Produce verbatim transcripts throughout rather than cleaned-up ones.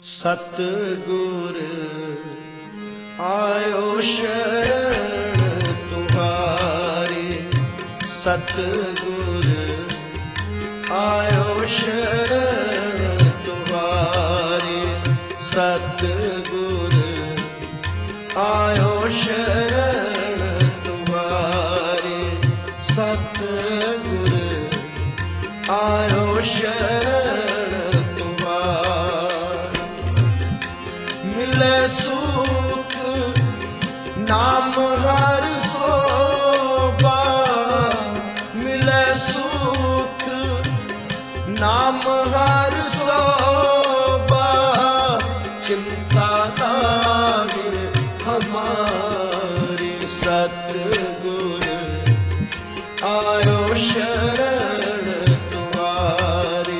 सतगुर आयो शरण तुम्हारी, सतगुर आयो शरण तुम्हारी, सतगुर आयो शरण तुम्हारी, सतगुर आयो शरण तुम्हारी। मिले सुख नाम हर सोबा, मिले सुख नाम हर सोबा, चिंता लागे हमारी, सतगुर आयो शरण तुम्हारी,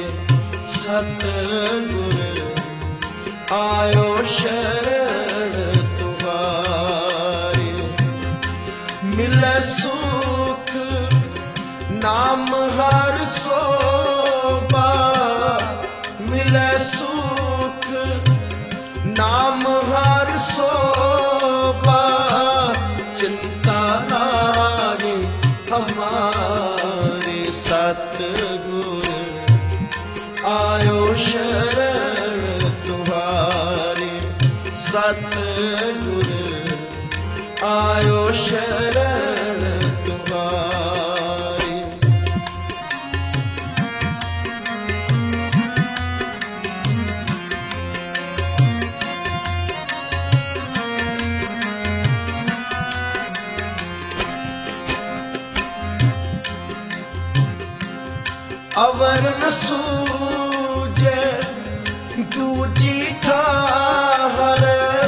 सतगुर आयो शरण तुम्हारी। मिले सुख नाम हर सोबा, मिले सुख नाम हर सोबा, चिंता लागे हमारी, सतगुर आयो शरण तुम्हारी, सतगुर आयो शरण तुम्हारी। अवर न सूझे दूजी ठाहर,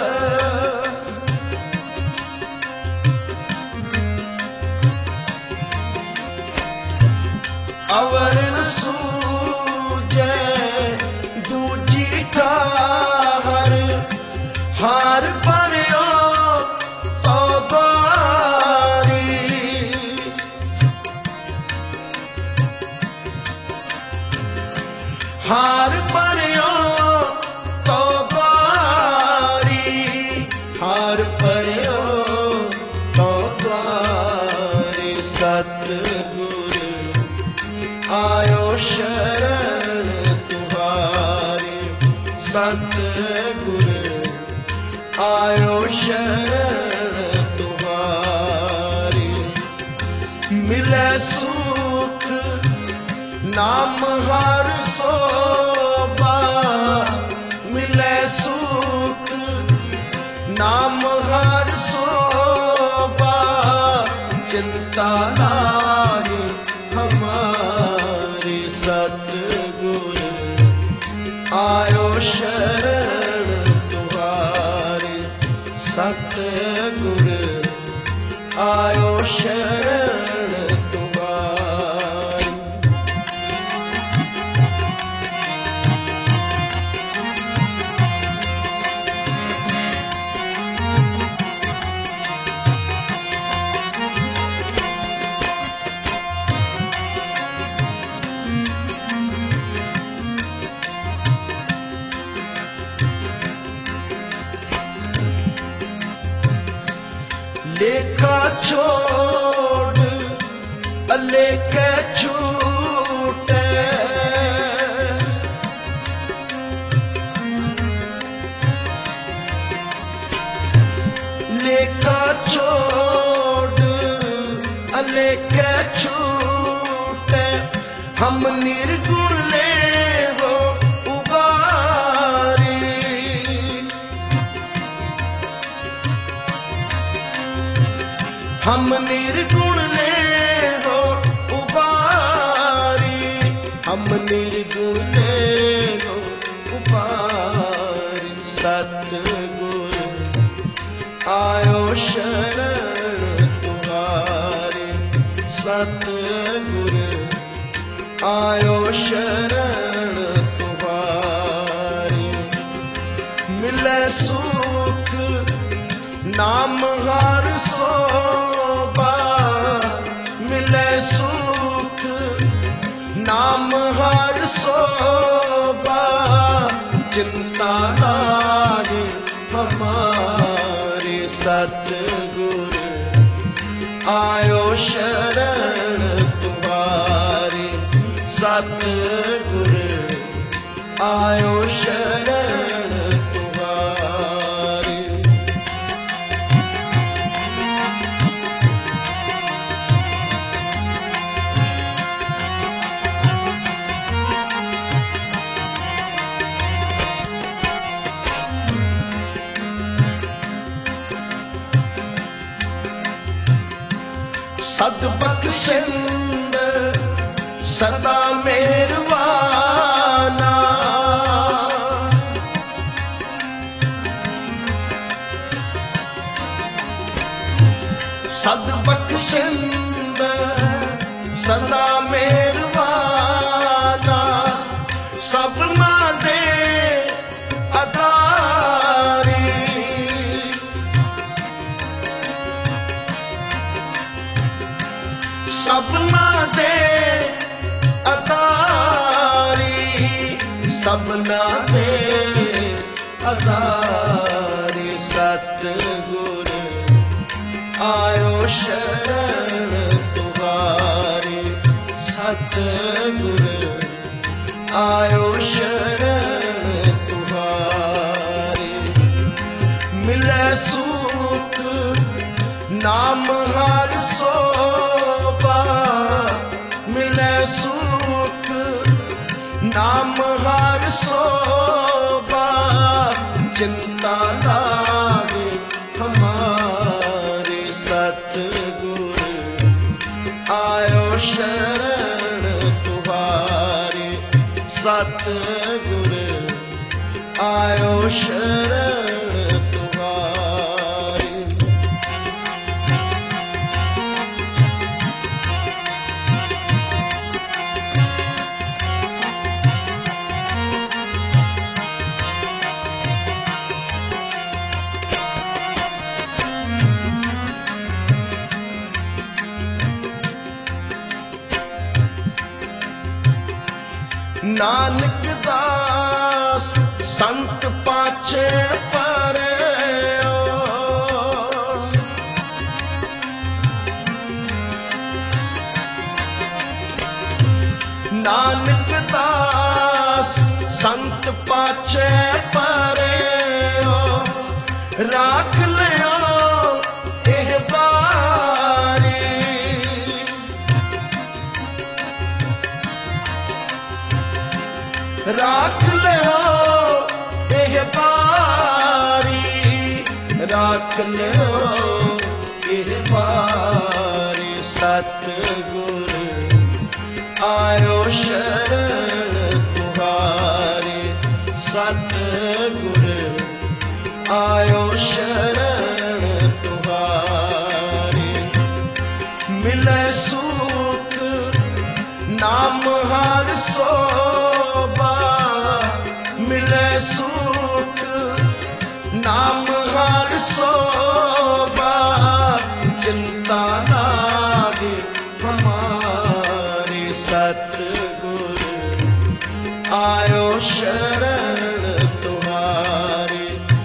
अवर न सूझे दूजी ठाहर, हार पर्यो तो द्वारी, हार पर्यो तो द्वारी, हार पर्यो तो द्वारी, सतगुर आयो शरण तुम्हारी, सतगुर आयो शरण तुम्हारी। मिले सुख नाम हर सोबा, मिले सुख नाम हर सोबा, चिंता लागे हमारी, सतगुर आयो शरण तुम्हारी, सतगुर आयो शरण तुम्हारी। लेखा छोड़ अलेखे छूटे, लेखा छोड़ अलेखे छूटे, हम निर्गुण ले हो उबारी, हम निर्गुण ले हो उबारी, हम निर्गुण ले हो उबारी, सतगुर आयो शरण तुम्हारी, सतगुर आयो शरण तुम्हारी। मिले सुख नाम हर सोबा, मिले सुख नाम हर सोबा, चिंता चिंता लागे हमारे सतगुर आयो शरण तुम्हारे सतगुर आयो शरण तुम्हारे। सदबख्शिंद सदा मेहरबाना सदबख्शिंद सदा मेहरबाना सबना दे अदारी सबना दे अदारी सबना दे अदारी सतगुर आयो शरण तुम्हारे सतगुर आयो शरण तुम्हारे। मिले सुख नाम हर सोबा मिले सुख नाम हर सोबा चिंता लागे हमारे सतगुर आयो शरण तुम्हारे सतगुर आयो शरण तुम्हारे। नानक दास संत पाछे परे नानक दास संत पाछे परे राख लियो एह बारी राख लियो एह बारी राख लियो एह बारी सतगुर आयो शरण तुम्हारे सतगुर आयो शरण तुम्हारे। मिले सुख नाम हर सोबा मिले सुख नाम हर सोबा चिंता लागे हमारे सतगुर आयो शरण तुम्हारे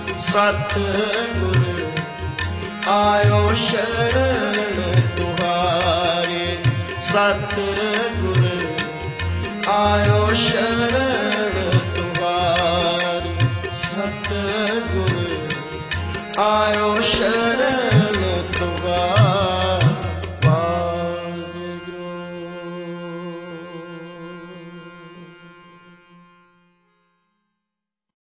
सतगुर आयो शरण तुम्हारे सतगुर आयो शरण तुम्हारे सतगुर आयो शरण